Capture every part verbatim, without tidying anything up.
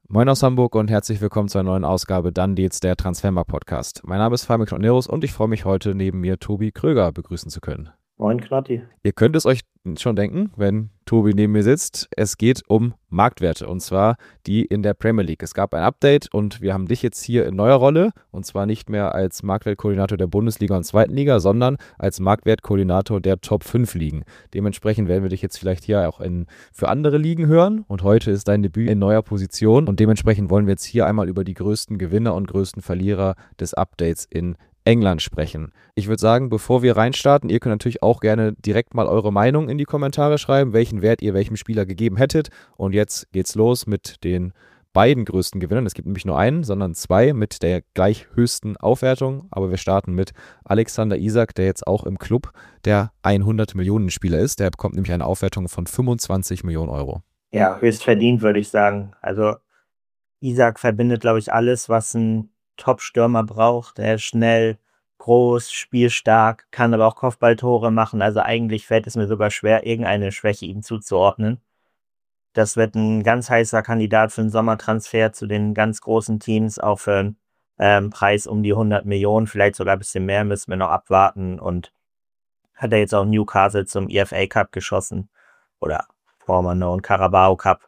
Moin aus Hamburg und herzlich willkommen zur neuen Ausgabe Dann Deals, der Transfermarkt-Podcast. Mein Name ist Fabian Knottnerus und ich freue mich heute neben mir Tobi Kröger begrüßen zu können. Moin Knotti. Ihr könnt es euch schon denken, wenn Tobi neben mir sitzt. Es geht um Marktwerte und zwar die in der Premier League. Es gab ein Update und wir haben dich jetzt hier in neuer Rolle und zwar nicht mehr als Marktwertkoordinator der Bundesliga und zweiten Liga, sondern als Marktwertkoordinator der Top fünf Ligen. Dementsprechend werden wir dich jetzt vielleicht hier auch in, für andere Ligen hören und heute ist dein Debüt in neuer Position und dementsprechend wollen wir jetzt hier einmal über die größten Gewinner und größten Verlierer des Updates in England sprechen. Ich würde sagen, bevor wir reinstarten, ihr könnt natürlich auch gerne direkt mal eure Meinung in die Kommentare schreiben, welchen Wert ihr welchem Spieler gegeben hättet. Und jetzt geht's los mit den beiden größten Gewinnern. Es gibt nämlich nur einen, sondern zwei mit der gleich höchsten Aufwertung. Aber wir starten mit Alexander Isak, der jetzt auch im Club der hundert Millionen Spieler ist. Der bekommt nämlich eine Aufwertung von fünfundzwanzig Millionen Euro. Ja, höchst verdient, würde ich sagen. Also Isak verbindet, glaube ich, alles, was ein Top-Stürmer braucht. Er ist schnell, groß, spielstark, kann aber auch Kopfballtore machen. Also eigentlich fällt es mir sogar schwer, irgendeine Schwäche ihm zuzuordnen. Das wird ein ganz heißer Kandidat für einen Sommertransfer zu den ganz großen Teams, auch für einen ähm, Preis um die hundert Millionen, vielleicht sogar ein bisschen mehr, müssen wir noch abwarten. Und hat er jetzt auch Newcastle zum E F A Cup geschossen oder former known Carabao Cup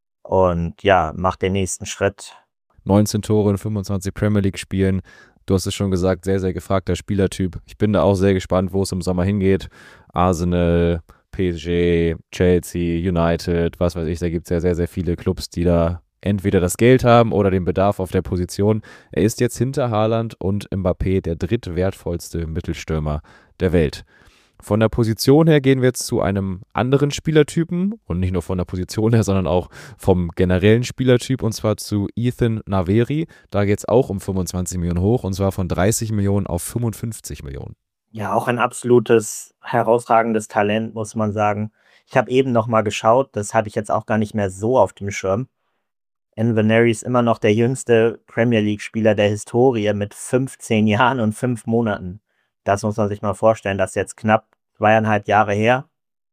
und ja, macht den nächsten Schritt. neunzehn Tore in fünfundzwanzig Premier League Spielen. Du hast es schon gesagt, sehr, sehr gefragter Spielertyp. Ich bin da auch sehr gespannt, wo es im Sommer hingeht. Arsenal, P S G, Chelsea, United, was weiß ich, da gibt es ja sehr, sehr viele Clubs, die da entweder das Geld haben oder den Bedarf auf der Position. Er ist jetzt hinter Haaland und Mbappé der drittwertvollste Mittelstürmer der Welt. Von der Position her gehen wir jetzt zu einem anderen Spielertypen und nicht nur von der Position her, sondern auch vom generellen Spielertyp und zwar zu Ethan Naveri. Da geht es auch um fünfundzwanzig Millionen hoch und zwar von dreißig Millionen auf fünfundfünfzig Millionen. Ja, auch ein absolutes, herausragendes Talent, muss man sagen. Ich habe eben noch mal geschaut, das hatte ich jetzt auch gar nicht mehr so auf dem Schirm. Nwaneri ist immer noch der jüngste Premier League-Spieler der Historie mit fünfzehn Jahren und fünf Monaten. Das muss man sich mal vorstellen, das ist jetzt knapp zweieinhalb Jahre her.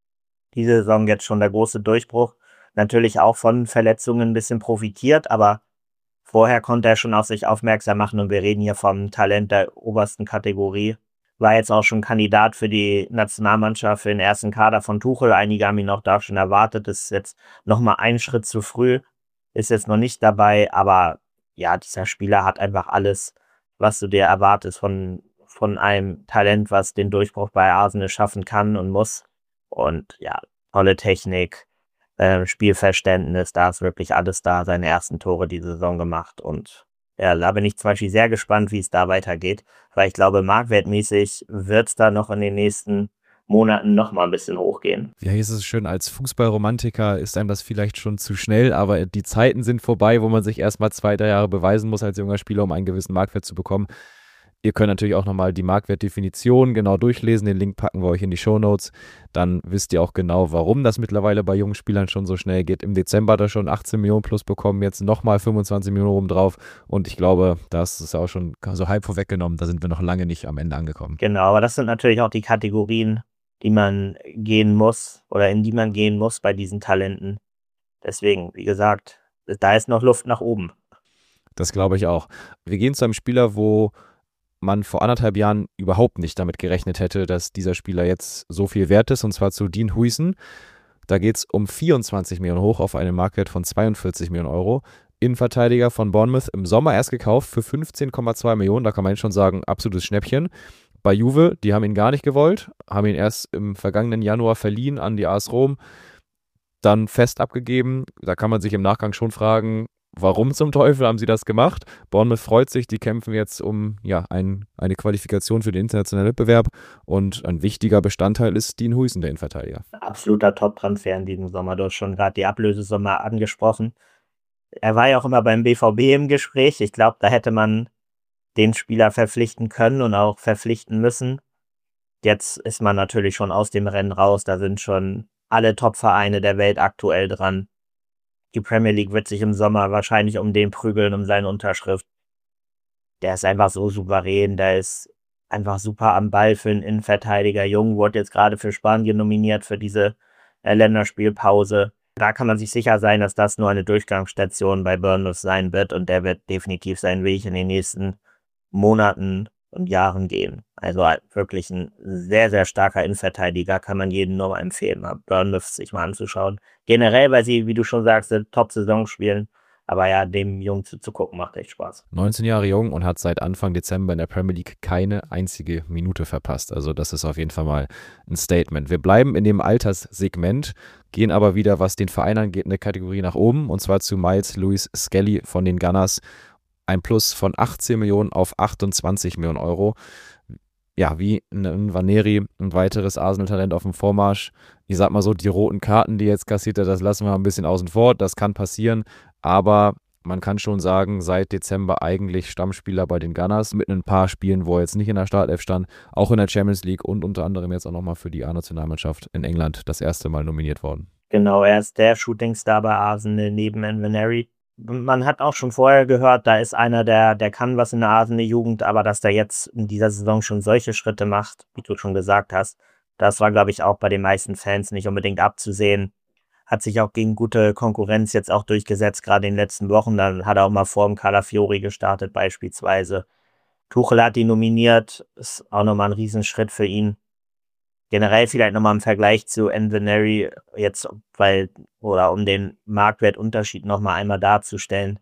Diese Saison jetzt schon der große Durchbruch. Natürlich auch von Verletzungen ein bisschen profitiert, aber vorher konnte er schon auf sich aufmerksam machen und wir reden hier vom Talent der obersten Kategorie. War jetzt auch schon Kandidat für die Nationalmannschaft, für den ersten Kader von Tuchel. Einige haben ihn auch da schon erwartet. Das ist jetzt nochmal ein Schritt zu früh. Ist jetzt noch nicht dabei, aber ja, dieser Spieler hat einfach alles, was du dir erwartest von von einem Talent, was den Durchbruch bei Arsenal schaffen kann und muss. Und ja, tolle Technik, äh, Spielverständnis, da ist wirklich alles da, seine ersten Tore diese Saison gemacht. Und ja, da bin ich zum Beispiel sehr gespannt, wie es da weitergeht, weil ich glaube, marktwertmäßig wird es da noch in den nächsten Monaten noch mal ein bisschen hochgehen. Ja, hier ist es schön, als Fußballromantiker ist einem das vielleicht schon zu schnell, aber die Zeiten sind vorbei, wo man sich erst mal zwei, drei Jahre beweisen muss als junger Spieler, um einen gewissen Marktwert zu bekommen. Ihr könnt natürlich auch nochmal die Marktwertdefinition genau durchlesen. Den Link packen wir euch in die Shownotes. Dann wisst ihr auch genau, warum das mittlerweile bei jungen Spielern schon so schnell geht. Im Dezember hat er schon achtzehn Millionen plus bekommen, jetzt nochmal fünfundzwanzig Millionen oben drauf. Und ich glaube, das ist auch schon so halb vorweggenommen. Da sind wir noch lange nicht am Ende angekommen. Genau, aber das sind natürlich auch die Kategorien, die man gehen muss oder in die man gehen muss bei diesen Talenten. Deswegen, wie gesagt, da ist noch Luft nach oben. Das glaube ich auch. Wir gehen zu einem Spieler, wo man vor anderthalb Jahren überhaupt nicht damit gerechnet hätte, dass dieser Spieler jetzt so viel wert ist, und zwar zu Dean Huijsen. Da geht es um vierundzwanzig Millionen hoch auf einen Marktwert von zweiundvierzig Millionen Euro. Innenverteidiger von Bournemouth, im Sommer erst gekauft für fünfzehn Komma zwei Millionen, da kann man schon sagen, absolutes Schnäppchen. Bei Juve, die haben ihn gar nicht gewollt, haben ihn erst im vergangenen Januar verliehen an die A S Rom, dann fest abgegeben. Da kann man sich im Nachgang schon fragen, warum zum Teufel haben sie das gemacht? Bournemouth freut sich, die kämpfen jetzt um ja, ein, eine Qualifikation für den internationalen Wettbewerb und ein wichtiger Bestandteil ist Dean Huijsen, der Innenverteidiger. Absoluter Top-Transfer in diesem Sommer. Du hast schon gerade die Ablösesumme angesprochen. Er war ja auch immer beim B V B im Gespräch. Ich glaube, da hätte man den Spieler verpflichten können und auch verpflichten müssen. Jetzt ist man natürlich schon aus dem Rennen raus. Da sind schon alle Top-Vereine der Welt aktuell dran. Die Premier League wird sich im Sommer wahrscheinlich um den prügeln, um seine Unterschrift. Der ist einfach so souverän, der ist einfach super am Ball für einen Innenverteidiger. Jung wurde jetzt gerade für Spanien nominiert für diese äh, Länderspielpause. Da kann man sich sicher sein, dass das nur eine Durchgangsstation bei Bournemouth sein wird und der wird definitiv seinen Weg in den nächsten Monaten und Jahren gehen. Also wirklich ein sehr, sehr starker Innenverteidiger, kann man jedem nur mal empfehlen, mal Bournemouth sich mal anzuschauen. Generell, weil sie, wie du schon sagst, eine Top-Saison spielen. Aber ja, dem Jungen zuzugucken macht echt Spaß. neunzehn Jahre jung und hat seit Anfang Dezember in der Premier League keine einzige Minute verpasst. Also das ist auf jeden Fall mal ein Statement. Wir bleiben in dem Alterssegment, gehen aber wieder, was den Verein angeht, eine Kategorie nach oben. Und zwar zu Miles Lewis Skelly von den Gunners. Ein Plus von achtzehn Millionen auf achtundzwanzig Millionen Euro. Ja, wie ein Vaneri, ein weiteres Arsenal-Talent auf dem Vormarsch. Ich sag mal so, die roten Karten, die jetzt kassiert hat, das lassen wir ein bisschen außen vor. Das kann passieren, aber man kann schon sagen, seit Dezember eigentlich Stammspieler bei den Gunners mit ein paar Spielen, wo er jetzt nicht in der Startelf stand, auch in der Champions League und unter anderem jetzt auch nochmal für die A-Nationalmannschaft in England das erste Mal nominiert worden. Genau, er ist der Shootingstar bei Arsenal neben Nwaneri. Man hat auch schon vorher gehört, da ist einer, der, der kann was in der Arsenal-Jugend, aber dass der jetzt in dieser Saison schon solche Schritte macht, wie du schon gesagt hast, das war, glaube ich, auch bei den meisten Fans nicht unbedingt abzusehen. Hat sich auch gegen gute Konkurrenz jetzt auch durchgesetzt, gerade in den letzten Wochen. Dann hat er auch mal vor dem Calafiori gestartet beispielsweise. Tuchel hat ihn nominiert, ist auch nochmal ein Riesenschritt für ihn. Generell vielleicht nochmal im Vergleich zu Nwaneri jetzt, weil, oder um den Marktwertunterschied nochmal einmal darzustellen.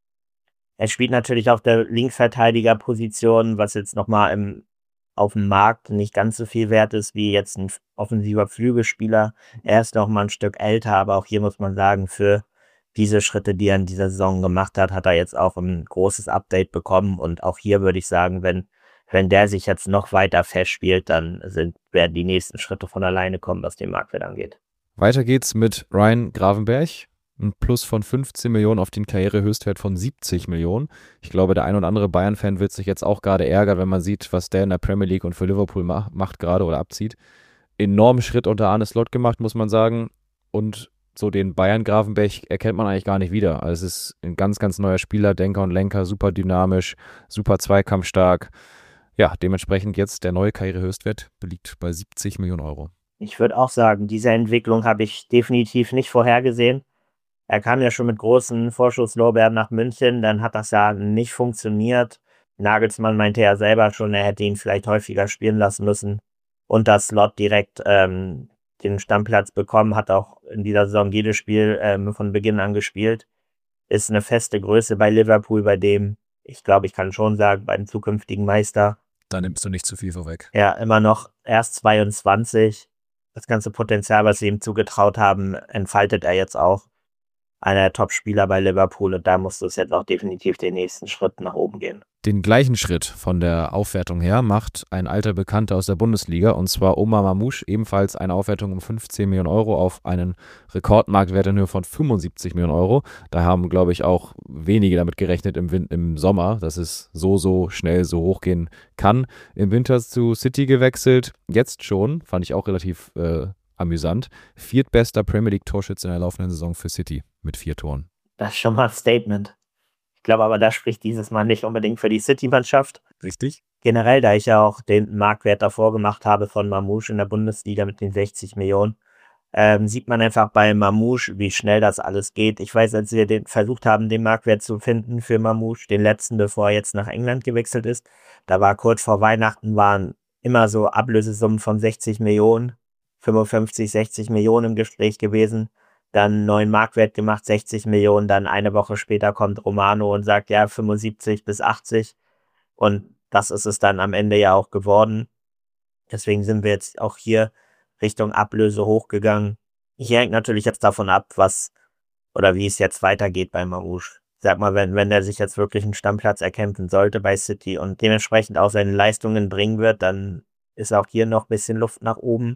Er spielt natürlich auf der Linksverteidigerposition, was jetzt nochmal im, auf dem Markt nicht ganz so viel wert ist, wie jetzt ein offensiver Flügelspieler. Er ist nochmal ein Stück älter, aber auch hier muss man sagen, für diese Schritte, die er in dieser Saison gemacht hat, hat er jetzt auch ein großes Update bekommen. Und auch hier würde ich sagen, wenn Wenn der sich jetzt noch weiter festspielt, dann sind, werden die nächsten Schritte von alleine kommen, was den Marktwert angeht. Weiter geht's mit Ryan Gravenberch. Ein Plus von fünfzehn Millionen auf den Karrierehöchstwert von siebzig Millionen. Ich glaube, der ein oder andere Bayern-Fan wird sich jetzt auch gerade ärgern, wenn man sieht, was der in der Premier League und für Liverpool ma- macht gerade oder abzieht. Enormen Schritt unter Arne Slot gemacht, muss man sagen. Und so den Bayern-Gravenberch erkennt man eigentlich gar nicht wieder. Also es ist ein ganz, ganz neuer Spieler, Denker und Lenker, super dynamisch, super zweikampfstark. Ja, dementsprechend jetzt der neue Karrierehöchstwert liegt bei siebzig Millionen Euro. Ich würde auch sagen, diese Entwicklung habe ich definitiv nicht vorhergesehen. Er kam ja schon mit großen Vorschusslorbeeren nach München, dann hat das ja nicht funktioniert. Nagelsmann meinte ja selber schon, er hätte ihn vielleicht häufiger spielen lassen müssen. Und das Slot direkt ähm, den Stammplatz bekommen, hat auch in dieser Saison jedes Spiel ähm, von Beginn an gespielt. Ist eine feste Größe bei Liverpool, bei dem, ich glaube, ich kann schon sagen, beim zukünftigen Meister. Da nimmst du nicht zu viel vorweg. Ja, immer noch erst zweiundzwanzig. Das ganze Potenzial, was sie ihm zugetraut haben, entfaltet er jetzt auch. Einer der Top-Spieler bei Liverpool und da muss es jetzt auch definitiv den nächsten Schritt nach oben gehen. Den gleichen Schritt von der Aufwertung her macht ein alter Bekannter aus der Bundesliga und zwar Omar Mamouche, ebenfalls eine Aufwertung um fünfzehn Millionen Euro auf einen Rekordmarktwert in Höhe von fünfundsiebzig Millionen Euro. Da haben, glaube ich, auch wenige damit gerechnet im, Win- im Sommer, dass es so, so schnell so hochgehen kann. Im Winter zu City gewechselt, jetzt schon, fand ich auch relativ äh, amüsant. Viertbester Premier League Torschütze in der laufenden Saison für City mit vier Toren. Das ist schon mal ein Statement. Ich glaube aber, das spricht dieses Mal nicht unbedingt für die City-Mannschaft. Richtig. Generell, da ich ja auch den Marktwert davor gemacht habe von Mamouche in der Bundesliga mit den sechzig Millionen, ähm, sieht man einfach bei Mamouche, wie schnell das alles geht. Ich weiß, als wir den versucht haben, den Marktwert zu finden für Mamouche, den letzten, bevor er jetzt nach England gewechselt ist, da war kurz vor Weihnachten, waren immer so Ablösesummen von sechzig Millionen, fünfundfünfzig, sechzig Millionen im Gespräch gewesen. Dann einen neuen Marktwert gemacht, sechzig Millionen, dann eine Woche später kommt Romano und sagt, ja, fünfundsiebzig bis achtzig. Und das ist es dann am Ende ja auch geworden. Deswegen sind wir jetzt auch hier Richtung Ablöse hochgegangen. Hier hängt natürlich jetzt davon ab, was oder wie es jetzt weitergeht bei Mamouche. Sag mal, wenn, wenn der sich jetzt wirklich einen Stammplatz erkämpfen sollte bei City und dementsprechend auch seine Leistungen bringen wird, dann ist auch hier noch ein bisschen Luft nach oben.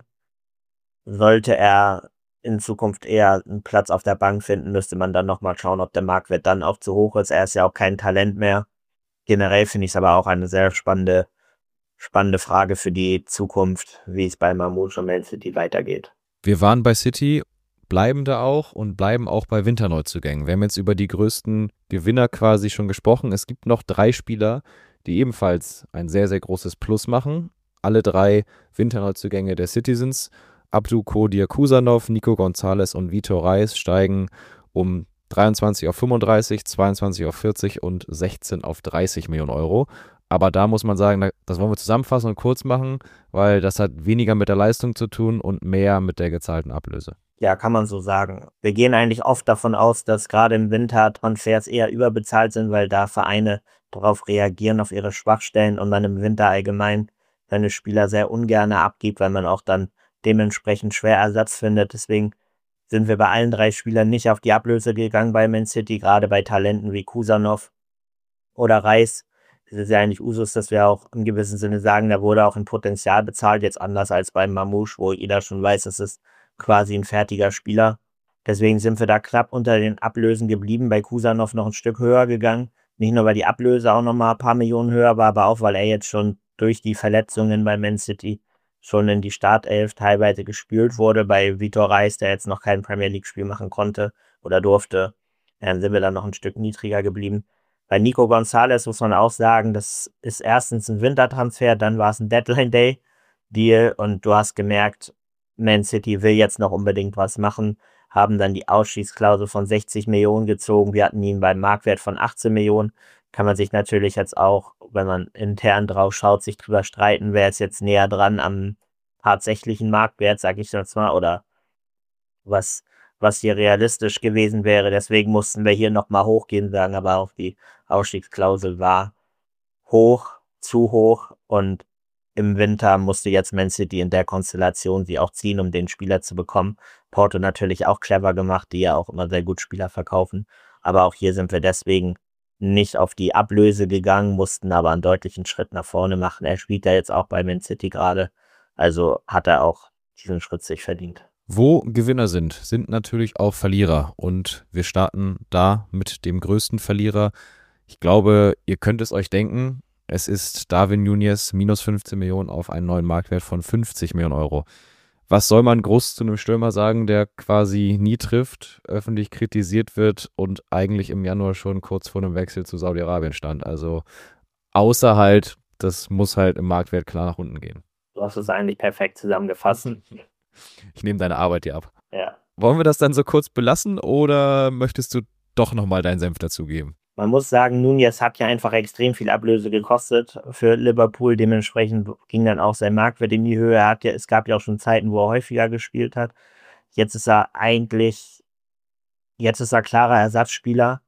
Sollte er in Zukunft eher einen Platz auf der Bank finden, müsste man dann nochmal schauen, ob der Marktwert dann auch zu hoch ist. Er ist ja auch kein Talent mehr. Generell finde ich es aber auch eine sehr spannende, spannende Frage für die Zukunft, wie es bei Mamouche und Man City weitergeht. Wir waren bei City, bleiben da auch und bleiben auch bei Winterneuzugängen. Wir haben jetzt über die größten Gewinner quasi schon gesprochen. Es gibt noch drei Spieler, die ebenfalls ein sehr, sehr großes Plus machen. Alle drei Winterneuzugänge der Citizens. Abdu Kodir Kusanov, Nico Gonzalez und Vitor Reis steigen um dreiundzwanzig auf fünfunddreißig, zweiundzwanzig auf vierzig und sechzehn auf dreißig Millionen Euro. Aber da muss man sagen, das wollen wir zusammenfassen und kurz machen, weil das hat weniger mit der Leistung zu tun und mehr mit der gezahlten Ablöse. Ja, kann man so sagen. Wir gehen eigentlich oft davon aus, dass gerade im Winter Transfers eher überbezahlt sind, weil da Vereine darauf reagieren, auf ihre Schwachstellen und man im Winter allgemein seine Spieler sehr ungern abgibt, weil man auch dann dementsprechend schwer Ersatz findet. Deswegen sind wir bei allen drei Spielern nicht auf die Ablöse gegangen bei Man City, gerade bei Talenten wie Kusanov oder Reis. Es ist ja eigentlich Usus, dass wir auch im gewissen Sinne sagen, da wurde auch ein Potenzial bezahlt, jetzt anders als beim Mamouche, wo jeder schon weiß, es ist quasi ein fertiger Spieler. Deswegen sind wir da knapp unter den Ablösen geblieben, bei Kusanov noch ein Stück höher gegangen. Nicht nur, weil die Ablöse auch nochmal ein paar Millionen höher war, aber auch, weil er jetzt schon durch die Verletzungen bei Man City schon in die Startelf teilweise gespült wurde. Bei Vitor Reis, der jetzt noch kein Premier League-Spiel machen konnte oder durfte, dann sind wir dann noch ein Stück niedriger geblieben. Bei Nico Gonzalez muss man auch sagen, das ist erstens ein Wintertransfer, dann war es ein Deadline-Day-Deal und du hast gemerkt, Man City will jetzt noch unbedingt was machen, haben dann die Ausstiegsklausel von sechzig Millionen gezogen. Wir hatten ihn beim Marktwert von achtzehn Millionen. Kann man sich natürlich jetzt auch, wenn man intern drauf schaut, sich drüber streiten, wer ist jetzt näher dran am tatsächlichen Marktwert, sag ich jetzt mal, oder was, was hier realistisch gewesen wäre. Deswegen mussten wir hier nochmal hochgehen, sagen aber auch die Ausstiegsklausel war hoch, zu hoch und im Winter musste jetzt Man City in der Konstellation sie auch ziehen, um den Spieler zu bekommen. Porto natürlich auch clever gemacht, die ja auch immer sehr gut Spieler verkaufen. Aber auch hier sind wir deswegen nicht auf die Ablöse gegangen, mussten aber einen deutlichen Schritt nach vorne machen. Er spielt ja jetzt auch bei Man City gerade, also hat er auch diesen Schritt sich verdient. Wo Gewinner sind, sind natürlich auch Verlierer und wir starten da mit dem größten Verlierer. Ich glaube, ihr könnt es euch denken, es ist Darwin Núñez, minus fünfzehn Millionen auf einen neuen Marktwert von fünfzig Millionen Euro. Was soll man groß zu einem Stürmer sagen, der quasi nie trifft, öffentlich kritisiert wird und eigentlich im Januar schon kurz vor einem Wechsel zu Saudi-Arabien stand? Also außer halt, das muss halt im Marktwert klar nach unten gehen. Du hast es eigentlich perfekt zusammengefasst. Ich nehme deine Arbeit dir ab. Ja. Wollen wir das dann so kurz belassen oder möchtest du doch nochmal deinen Senf dazugeben? Man muss sagen, Núñez hat ja einfach extrem viel Ablöse gekostet für Liverpool. Dementsprechend ging dann auch sein Marktwert in die Höhe. Er hat ja, es gab ja auch schon Zeiten, wo er häufiger gespielt hat. Jetzt ist er eigentlich, jetzt ist er klarer Ersatzspieler,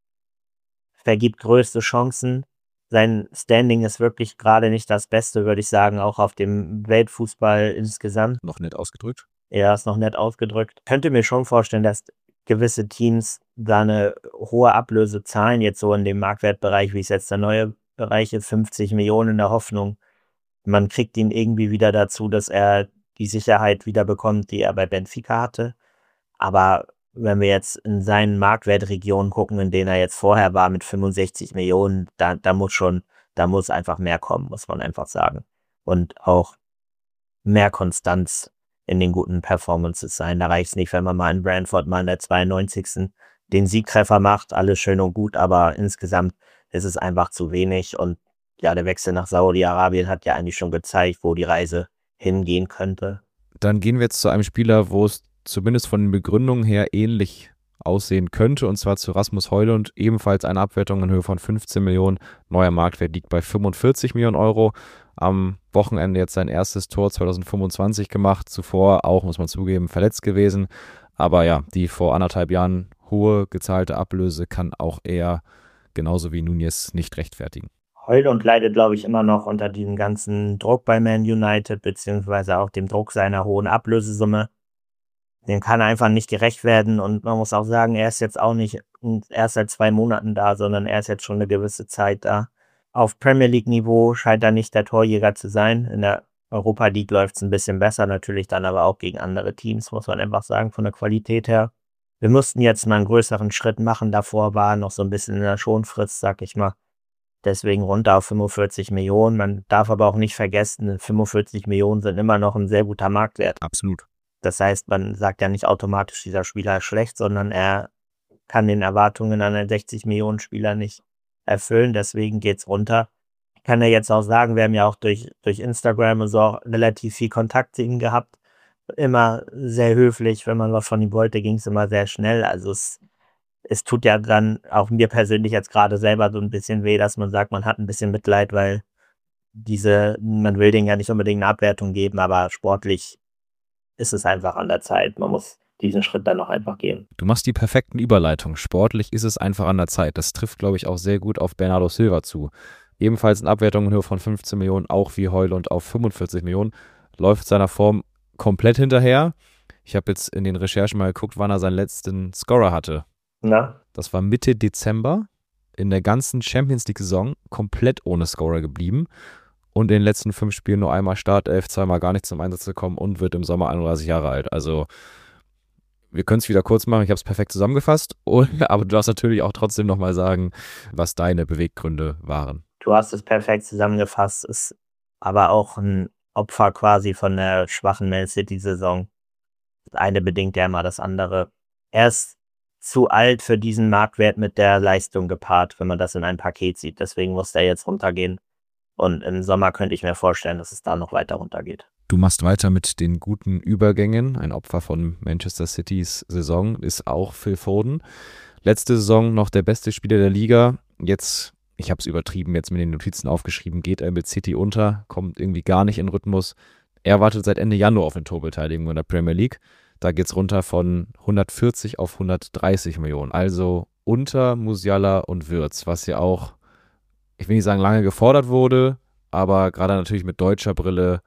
vergibt größte Chancen. Sein Standing ist wirklich gerade nicht das Beste, würde ich sagen, auch auf dem Weltfußball insgesamt. Noch nett ausgedrückt. Ja, ist noch nett ausgedrückt. Könnte mir schon vorstellen, dass gewisse Teams da eine hohe Ablöse zahlen, jetzt so in dem Marktwertbereich, wie es jetzt der neue Bereich ist, fünfzig Millionen in der Hoffnung, man kriegt ihn irgendwie wieder dazu, dass er die Sicherheit wieder bekommt, die er bei Benfica hatte. Aber wenn wir jetzt in seinen Marktwertregionen gucken, in denen er jetzt vorher war mit fünfundsechzig Millionen, da, da muss schon, da muss einfach mehr kommen, muss man einfach sagen. Und auch mehr Konstanz in den guten Performances sein. Da reicht es nicht, wenn man mal in Brentford mal in der zweiundneunzigsten den Siegtreffer macht, alles schön und gut, aber insgesamt ist es einfach zu wenig und ja, der Wechsel nach Saudi-Arabien hat ja eigentlich schon gezeigt, wo die Reise hingehen könnte. Dann gehen wir jetzt zu einem Spieler, wo es zumindest von den Begründungen her ähnlich aussehen könnte, und zwar zu Rasmus Højlund, ebenfalls eine Abwertung in Höhe von fünfzehn Millionen, neuer Marktwert liegt bei fünfundvierzig Millionen Euro, am Wochenende jetzt sein erstes Tor zwanzig fünfundzwanzig gemacht, zuvor auch, muss man zugeben, verletzt gewesen, aber ja, die vor anderthalb Jahren hohe gezahlte Ablöse kann auch er genauso wie Núñez nicht rechtfertigen. Højlund leidet, glaube ich, immer noch unter diesem ganzen Druck bei Man United, beziehungsweise auch dem Druck seiner hohen Ablösesumme. Dem kann er einfach nicht gerecht werden und man muss auch sagen, er ist jetzt auch nicht erst seit zwei Monaten da, sondern er ist jetzt schon eine gewisse Zeit da. Auf Premier League Niveau scheint er nicht der Torjäger zu sein. In der Europa League läuft es ein bisschen besser, natürlich dann aber auch gegen andere Teams, muss man einfach sagen, von der Qualität her. Wir mussten jetzt mal einen größeren Schritt machen, davor war noch so ein bisschen in der Schonfrist, sag ich mal. Deswegen runter auf fünfundvierzig Millionen. Man darf aber auch nicht vergessen, fünfundvierzig Millionen sind immer noch ein sehr guter Marktwert. Absolut. Das heißt, man sagt ja nicht automatisch, dieser Spieler ist schlecht, sondern er kann den Erwartungen an einen sechzig Millionen Spieler nicht erfüllen. Deswegen geht's runter. Ich kann ja jetzt auch sagen, wir haben ja auch durch, durch Instagram und so auch relativ viel Kontakt zu ihm gehabt. immer sehr höflich. Wenn man was von ihm wollte, ging es immer sehr schnell. Also es, es tut ja dann auch mir persönlich jetzt gerade selber so ein bisschen weh, dass man sagt, man hat ein bisschen Mitleid, weil diese, man will denen ja nicht unbedingt eine Abwertung geben, aber sportlich ist es einfach an der Zeit. Man muss diesen Schritt dann noch einfach gehen. Du machst die perfekten Überleitungen. Sportlich ist es einfach an der Zeit. Das trifft, glaube ich, auch sehr gut auf Bernardo Silva zu. Ebenfalls in Abwertung in Höhe von fünfzehn Millionen, auch wie Højlund auf fünfundvierzig Millionen. Läuft seiner Form komplett hinterher. Ich habe jetzt in den Recherchen mal geguckt, wann er seinen letzten Scorer hatte. Na? Das war Mitte Dezember. In der ganzen Champions League-Saison komplett ohne Scorer geblieben. Und in den letzten fünf Spielen nur einmal Startelf, zweimal gar nicht zum Einsatz gekommen und wird im Sommer einunddreißig Jahre alt. Also wir können es wieder kurz machen, ich habe es perfekt zusammengefasst, aber du darfst natürlich auch trotzdem nochmal sagen, was deine Beweggründe waren. Du hast es perfekt zusammengefasst, ist aber auch ein Opfer quasi von der schwachen Man City-Saison. Das eine bedingt ja immer das andere. Er ist zu alt für diesen Marktwert mit der Leistung gepaart, wenn man das in ein Paket sieht. Deswegen muss der jetzt runtergehen. Und im Sommer könnte ich mir vorstellen, dass es da noch weiter runtergeht. Du machst weiter mit den guten Übergängen. Ein Opfer von Manchester Citys Saison ist auch Phil Foden. Letzte Saison noch der beste Spieler der Liga. Jetzt, ich habe es übertrieben, jetzt mit den Notizen aufgeschrieben, geht er mit City unter, kommt irgendwie gar nicht in Rhythmus. Er wartet seit Ende Januar auf eine Torbeteiligung in der Premier League. Da geht es runter von hundertvierzig auf hundertdreißig Millionen. Also unter Musiala und Wirtz, was ja auch, ich will nicht sagen lange gefordert wurde, aber gerade natürlich mit deutscher Brille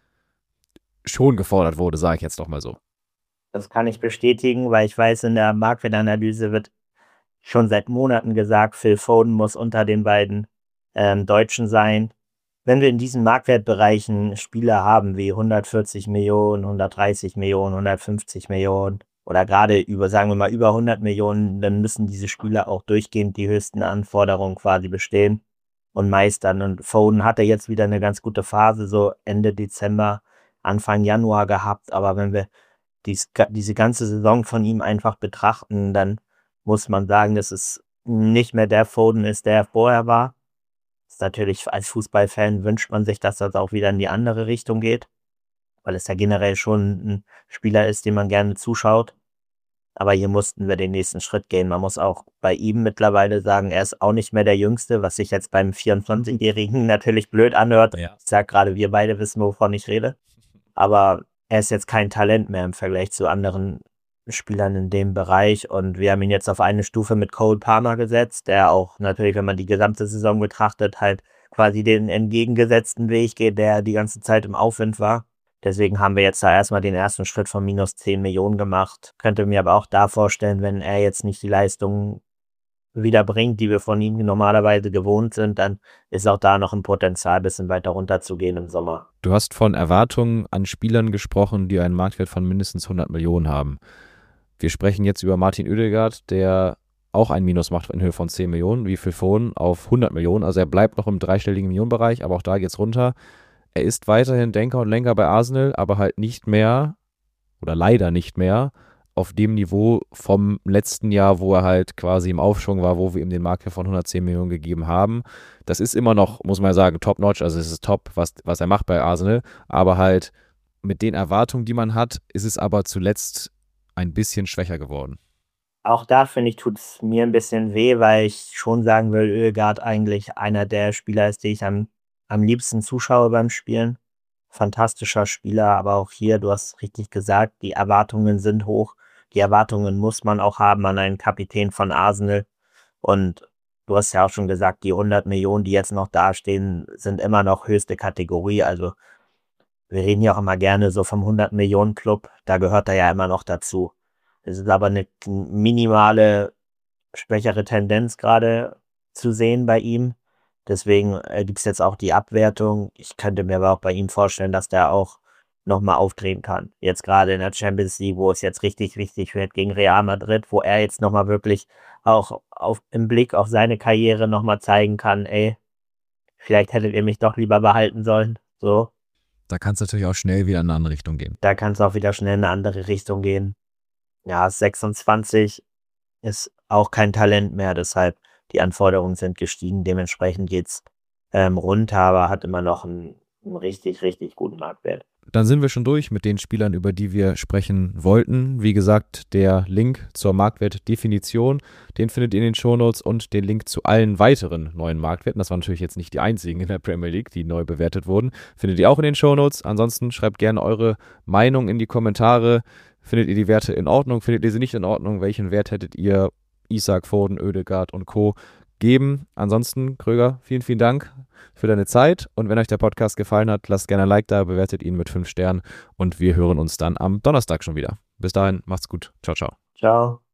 schon gefordert wurde, sage ich jetzt doch mal so. Das kann ich bestätigen, weil ich weiß, in der Marktwertanalyse wird schon seit Monaten gesagt, Phil Foden muss unter den beiden ähm, Deutschen sein. Wenn wir in diesen Marktwertbereichen Spieler haben wie hundertvierzig Millionen, hundertdreißig Millionen, hundertfünfzig Millionen oder gerade über, sagen wir mal, über hundert Millionen, dann müssen diese Spieler auch durchgehend die höchsten Anforderungen quasi bestehen und meistern. Und Foden hatte jetzt wieder eine ganz gute Phase, so Ende Dezember, Anfang Januar gehabt. Aber wenn wir dies, diese ganze Saison von ihm einfach betrachten, dann muss man sagen, dass es nicht mehr der Foden ist, der er vorher war. Das ist natürlich, als Fußballfan wünscht man sich, dass das auch wieder in die andere Richtung geht, weil es ja generell schon ein Spieler ist, dem man gerne zuschaut. Aber hier mussten wir den nächsten Schritt gehen. Man muss auch bei ihm mittlerweile sagen, er ist auch nicht mehr der Jüngste, was sich jetzt beim vierundzwanzigjährigen natürlich blöd anhört. Ja. Ich sag gerade, wir beide wissen, wovon ich rede. Aber er ist jetzt kein Talent mehr im Vergleich zu anderen Spielern in dem Bereich. Und wir haben ihn jetzt auf eine Stufe mit Cole Palmer gesetzt, der auch natürlich, wenn man die gesamte Saison betrachtet, halt quasi den entgegengesetzten Weg geht, der die ganze Zeit im Aufwind war. Deswegen haben wir jetzt da erstmal den ersten Schritt von minus zehn Millionen gemacht. Könnte mir aber auch da vorstellen, wenn er jetzt nicht die Leistung wieder bringt, die wir von ihm normalerweise gewohnt sind, dann ist auch da noch ein Potenzial, ein bisschen weiter runterzugehen im Sommer. Du hast von Erwartungen an Spielern gesprochen, die einen Marktwert von mindestens hundert Millionen haben. Wir sprechen jetzt über Martin Ødegaard, der auch ein Minus macht in Höhe von zehn Millionen, wie Phil Foden auf hundert Millionen. Also er bleibt noch im dreistelligen Millionenbereich, aber auch da geht's runter. Er ist weiterhin Denker und Lenker bei Arsenal, aber halt nicht mehr, oder leider nicht mehr, auf dem Niveau vom letzten Jahr, wo er halt quasi im Aufschwung war, wo wir ihm den Marktwert von hundertzehn Millionen gegeben haben. Das ist immer noch, muss man sagen, top-notch, also es ist top, was, was er macht bei Arsenal, aber halt mit den Erwartungen, die man hat, ist es aber zuletzt ein bisschen schwächer geworden. Auch da, finde ich, tut es mir ein bisschen weh, weil ich schon sagen will, Ødegaard eigentlich einer der Spieler ist, die ich am, am liebsten zuschaue beim Spielen. Fantastischer Spieler, aber auch hier, du hast richtig gesagt, die Erwartungen sind hoch. Die Erwartungen muss man auch haben an einen Kapitän von Arsenal. Und du hast ja auch schon gesagt, die hundert Millionen, die jetzt noch dastehen, sind immer noch höchste Kategorie. Also wir reden ja auch immer gerne so vom hundert-Millionen-Club. Da gehört er ja immer noch dazu. Es ist aber eine minimale, schwächere Tendenz gerade zu sehen bei ihm. Deswegen äh, gibt es jetzt auch die Abwertung. Ich könnte mir aber auch bei ihm vorstellen, dass der auch nochmal aufdrehen kann. Jetzt gerade in der Champions League, wo es jetzt richtig wichtig wird gegen Real Madrid, wo er jetzt nochmal wirklich auch auf, im Blick auf seine Karriere nochmal zeigen kann, ey, vielleicht hättet ihr mich doch lieber behalten sollen. So. Da kann es natürlich auch schnell wieder in eine andere Richtung gehen. Da kann es auch wieder schnell in eine andere Richtung gehen. Ja, sechsundzwanzig ist auch kein Talent mehr, deshalb die Anforderungen sind gestiegen. Dementsprechend geht's ähm, runter, aber hat immer noch einen, einen richtig, richtig guten Marktwert. dann sind wir schon durch mit den Spielern, über die wir sprechen wollten. Wie gesagt, der Link zur Marktwertdefinition, den findet ihr in den Shownotes und den Link zu allen weiteren neuen Marktwerten. Das waren natürlich jetzt nicht die einzigen in der Premier League, die neu bewertet wurden. Findet ihr auch in den Shownotes. Ansonsten schreibt gerne eure Meinung in die Kommentare. Findet ihr die Werte in Ordnung? Findet ihr sie nicht in Ordnung? Welchen Wert hättet ihr Isak, Foden, Ødegaard und Co. geben? Ansonsten, Kröger, vielen, vielen Dank für deine Zeit. Und wenn euch der Podcast gefallen hat, lasst gerne ein Like da, bewertet ihn mit fünf Sternen und wir hören uns dann am Donnerstag schon wieder. Bis dahin, macht's gut. Ciao, ciao. Ciao.